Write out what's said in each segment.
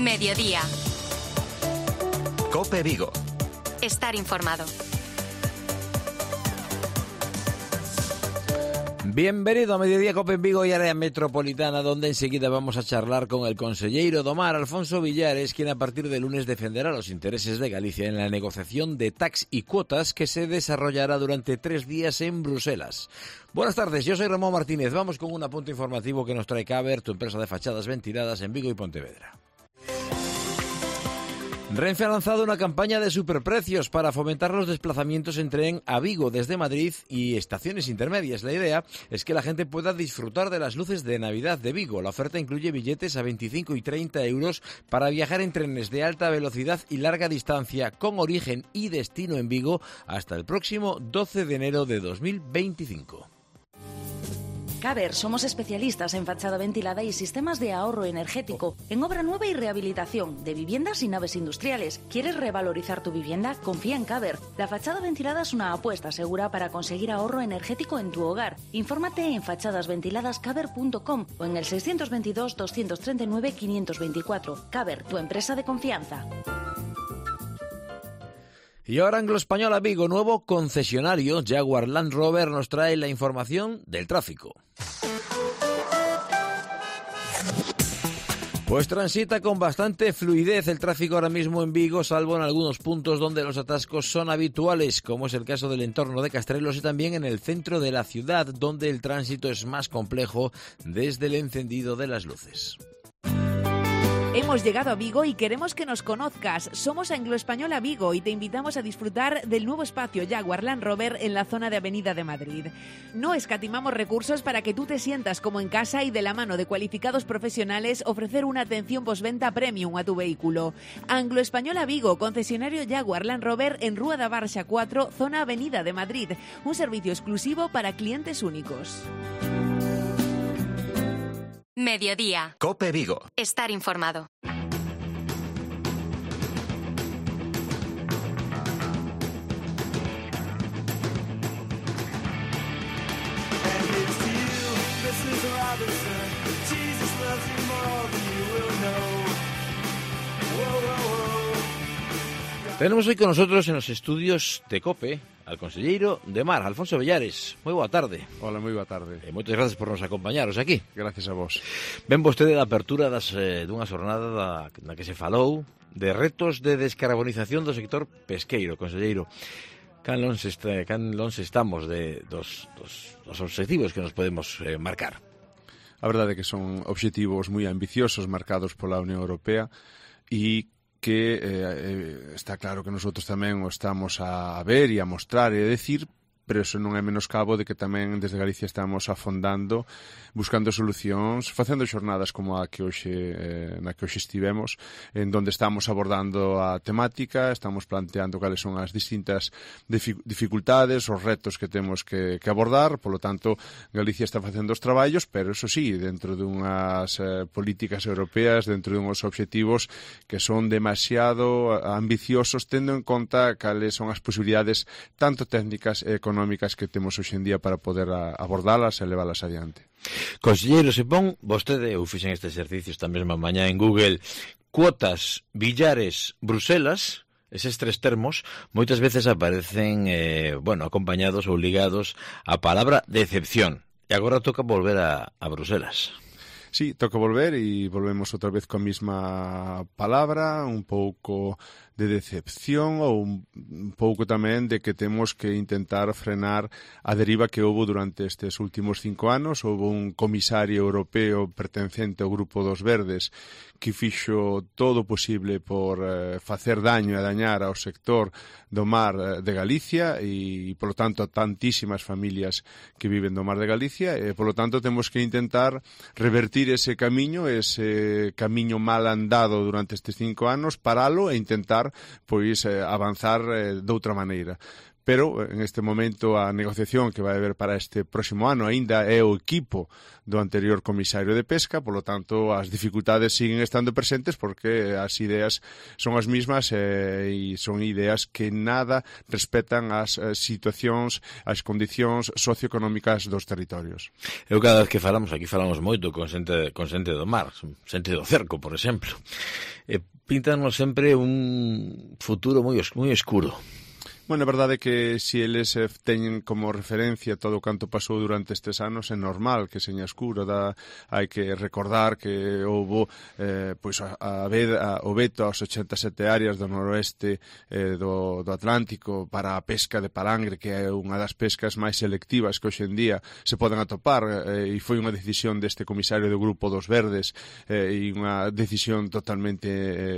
Mediodía. COPE Vigo. Estar informado. Bienvenido a Mediodía COPE en Vigo y área metropolitana, donde enseguida vamos a charlar con el conselleiro do Mar, Alfonso Villares, quien a partir de lunes defenderá los intereses de Galicia en la negociación de tax y cuotas que se desarrollará durante 3 días en Bruselas. Buenas tardes, yo soy Ramón Martínez. Vamos con un apunte informativo que nos trae Caber, tu empresa de fachadas ventiladas en Vigo y Pontevedra. Renfe ha lanzado una campaña de superprecios para fomentar los desplazamientos en tren a Vigo desde Madrid y estaciones intermedias. La idea es que la gente pueda disfrutar de las luces de Navidad de Vigo. La oferta incluye billetes a 25 y 30 euros para viajar en trenes de alta velocidad y larga distancia con origen y destino en Vigo hasta el próximo 12 de enero de 2025. Caber, somos especialistas en fachada ventilada y sistemas de ahorro energético, en obra nueva y rehabilitación, de viviendas y naves industriales. ¿Quieres revalorizar tu vivienda? Confía en Caber. La fachada ventilada es una apuesta segura para conseguir ahorro energético en tu hogar. Infórmate en fachadasventiladascaber.com o en el 622 239 524. Caber, tu empresa de confianza. Y ahora Anglo-Español a Vigo, nuevo concesionario. Jaguar Land Rover nos trae la información del tráfico. Pues transita con bastante fluidez el tráfico ahora mismo en Vigo, salvo en algunos puntos donde los atascos son habituales, como es el caso del entorno de Castrelos y también en el centro de la ciudad, donde el tránsito es más complejo desde el encendido de las luces. Hemos llegado a Vigo y queremos que nos conozcas. Somos Anglo-Español a Vigo y te invitamos a disfrutar del nuevo espacio Jaguar Land Rover en la zona de Avenida de Madrid. No escatimamos recursos para que tú te sientas como en casa y de la mano de cualificados profesionales ofrecer una atención postventa premium a tu vehículo. Anglo-Español a Vigo, concesionario Jaguar Land Rover en Rúa da Barxa 4, zona Avenida de Madrid. Un servicio exclusivo para clientes únicos. Mediodía. COPE Vigo. Estar informado. Tenemos hoy con nosotros en los estudios de COPE al conselleiro de Mar, Alfonso Villares. Moi boa tarde. Hola, moi boa tarde. Moitas gracias por nos acompañaros aquí. Gracias a vos. Ven vostede da apertura dunha xornada na que se falou de retos de descarbonización do sector pesqueiro, conselleiro. Can lonxe estamos dos obxectivos que nos podemos marcar? A verdade é que son obxectivos moi ambiciosos marcados pola Unión Europea e que está claro que nosotros tamén o estamos a ver e a mostrar e a decir, pero eso non é menoscabo de que tamén desde Galicia estamos afondando, buscando solucións, facendo xornadas como a que hoxe, na que hoxe estivemos, en donde estamos abordando a temática, estamos planteando cales son as distintas dificultades, os retos que temos que abordar, polo tanto, Galicia está facendo os traballos, pero eso sí, dentro dunhas políticas europeas, dentro dunhos obxectivos que son demasiado ambiciosos, tendo en conta cales son as posibilidades tanto técnicas e económicas que temos hoxe en día para poder abordalas e leválas adiante. Conselleiro, se pon vostede, eu fixen este exercicio esta mesma mañá en Google, cuotas, Villares, Bruselas, eses tres termos moitas veces aparecen acompañados ou ligados á palabra decepción. E agora toca volver a Bruselas. Sí, toca volver e volvemos outra vez coa mesma palabra, un pouco de decepción ou un pouco tamén de que temos que intentar frenar a deriva que houve durante estes últimos 5 anos. Houve un comisario europeo pertencente ao Grupo dos Verdes que fixo todo o posible por facer daño e dañar ao sector do mar de Galicia e, polo tanto, a tantísimas familias que viven do mar de Galicia e, polo tanto, temos que intentar revertir ese camiño mal andado durante estes 5 anos, paralo e intentar pois avanzar de outra maneira. pero en este momento a negociación que vai haber para este próximo ano aínda é o equipo do anterior comisario de Pesca, polo tanto as dificultades siguen estando presentes porque as ideas son as mismas e son ideas que nada respetan as situacións, as condicións socioeconómicas dos territorios. Eu cada vez que falamos, aquí falamos moito con xente do mar, xente do cerco, por exemplo. Píntanos sempre un futuro moi escuro. Bueno, a verdade é que se eles teñen como referencia todo o canto pasou durante estes anos, é normal que seña escuro. Hai que recordar que houbo o veto aos 87 áreas do noroeste do Atlántico para a pesca de palangre, que é unha das pescas máis selectivas que hoxe en día se poden atopar, e foi unha decisión deste comisario do Grupo dos Verdes, e unha decisión totalmente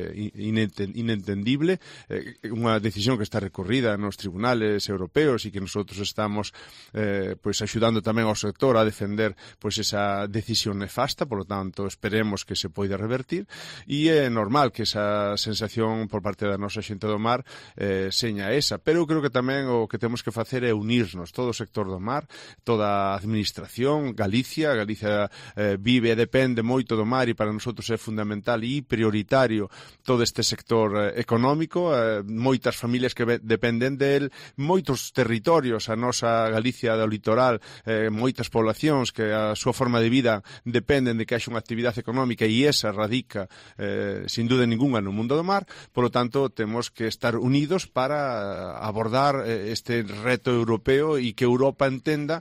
inentendible, unha decisión que está recorrida nos tribunales europeos e que nosotros estamos axudando tamén ao sector a defender esa decisión nefasta, por lo tanto esperemos que se poida revertir, e é normal que esa sensación por parte da nosa xente do mar seña esa, pero eu creo que tamén o que temos que facer é unirnos, todo o sector do mar, toda a administración, Galicia vive e depende moito do mar, e para nosotros é fundamental e prioritario todo este sector económico, moitas familias que dependen del, moitos territorios, a nosa Galicia do litoral, moitas poblacións que a súa forma de vida dependen de que haxa unha actividade económica, e esa radica sin duda ninguna no mundo do mar. Por lo tanto, temos que estar unidos para abordar este reto europeo e que Europa entenda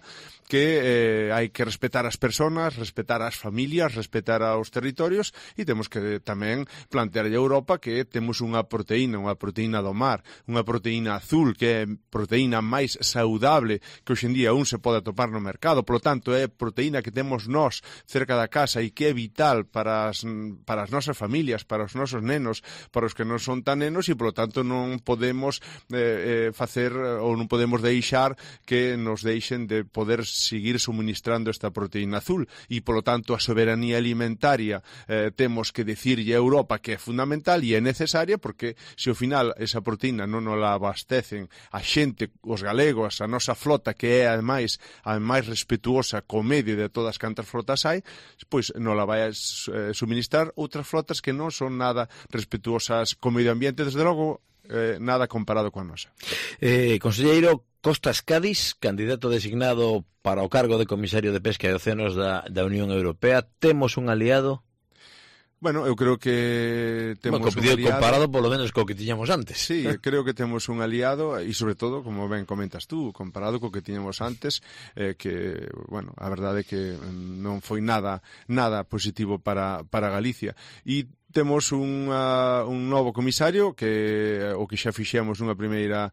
que hai que respetar as persoas, respetar as familias, respetar aos territorios, e temos que tamén plantear a Europa que temos unha proteína do mar, unha proteína azul, que é a proteína máis saudable que hoxe en día se pode atopar no mercado. Por lo tanto, é proteína que temos nós cerca da casa e que é vital para as nosas familias, para os nosos nenos, para os que non son tan nenos, e por lo tanto non podemos facer ou non podemos deixar que nos deixen de poder seguir suministrando esta proteína azul, e polo tanto a soberanía alimentaria temos que dicirlle a Europa que é fundamental e é necesaria, porque se ao final esa proteína non nos la abastecen a xente, os galegos, a nosa flota, que é ademais a máis respetuosa co medio de todas cantas flotas hai, pois non la vai a suministrar outras flotas que non son nada respetuosas co medio ambiente, desde logo nada comparado coa nosa. Conselleiro Costas Cádiz, candidato designado para o cargo de comisario de Pesca e Océanos da Unión Europea, temos un aliado? Bueno, eu creo que temos un aliado comparado polo menos co que tiñamos antes. Sí, creo que temos un aliado, e sobre todo, como ben comentas tú, comparado co que tiñamos antes, que, bueno, a verdade é que non foi nada positivo para Galicia. E temos un novo comisario que o que xa fixemos nunha primeira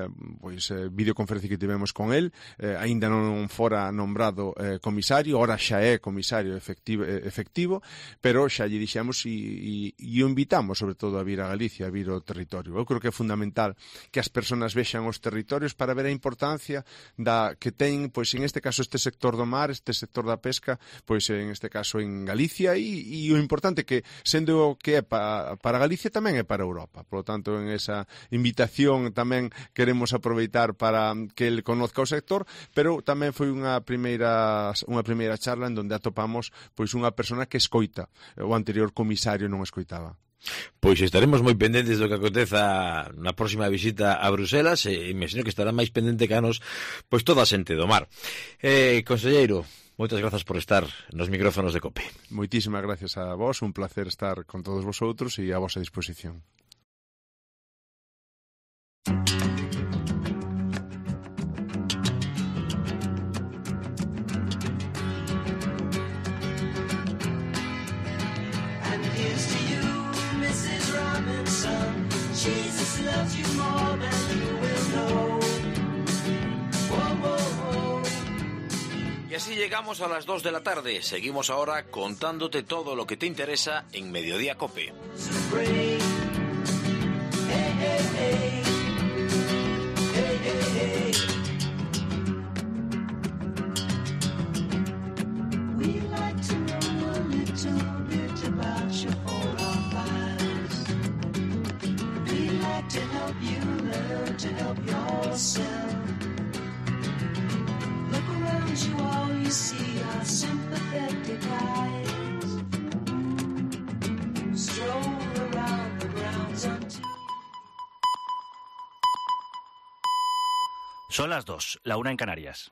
videoconferencia que tivemos con el, aínda non fora nombrado comisario, ora xa é comisario efectivo, pero xa lle dixemos e o invitamos sobre todo a vir a Galicia, a vir ao territorio. Eu creo que é fundamental que as persoas vexan os territorios para ver a importancia que ten, pois en este caso, este sector do mar, este sector da pesca, pois en este caso en Galicia, e o importante que, sendo que é para Galicia, tamén é para Europa. Por lo tanto, en esa invitación tamén queremos aproveitar para que ele conozca o sector, pero tamén foi unha primeira charla en donde atopamos pois unha persona que escoita. O anterior comisario non escoitaba. Pois estaremos moi pendentes do que aconteza na próxima visita a Bruselas, e imagino que estará máis pendente que a nos pois toda a xente do mar. Conselleiro, moitas grazas por estar nos micrófonos de COPE. Moitísimas gracias a vos, un placer estar con todos vosotros e a vosa disposición. And here's to you, Mrs. Robinson. Jesus loves you more than you will know. Whoa, whoa, whoa. Y así llegamos a las 2 de la tarde. Seguimos ahora contándote todo lo que te interesa en Mediodía COPE. Hey, hey, hey. Hey, hey, hey. We'd like to know a little bit about your whole lives. We'd like to help you learn. learn to help yourself. Look around you, all you see are sympathetic eyes. Stroll around the grounds until... Son las 2, la 1 en Canarias.